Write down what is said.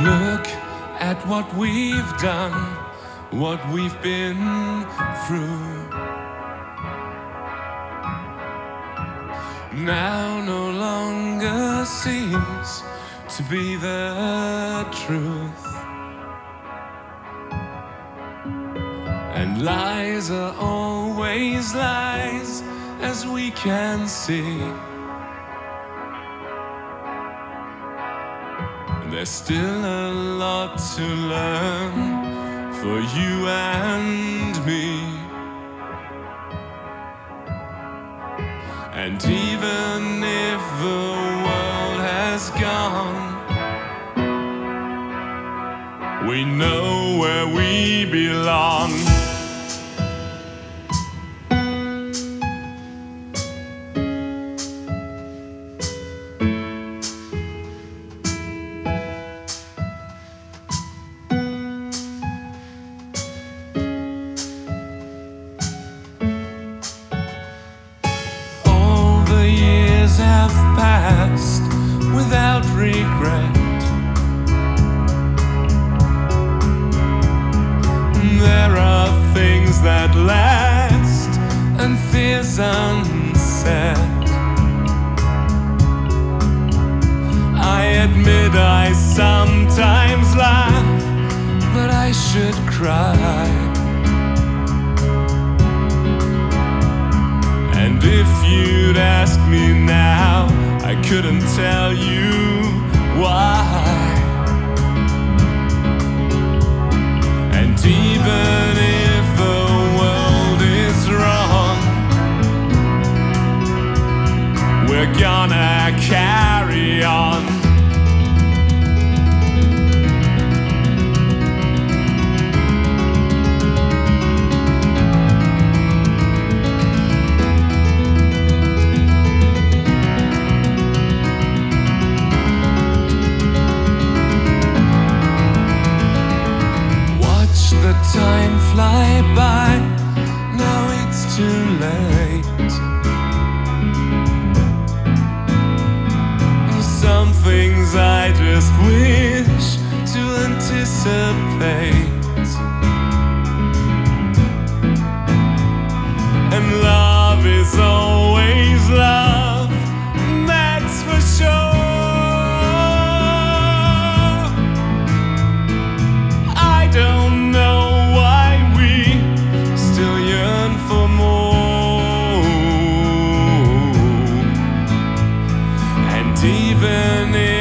Look at what we've done, what we've been through. Now no longer seems to be the truth. And lies are always lies, as we can see. There's still a lot to learn for you and me. And even if the world has gone, we know where we belong. Have passed without regret. There are things that last and fears unsaid. I admit I sometimes laugh, but I should cry. And if you'd ask me now, I couldn't tell you why. And even if the world is wrong, we're gonna carry on. Time fly by, now it's too late. Some things I just wish to anticipate. And love is always love, that's for sure. I don't know for more. And even if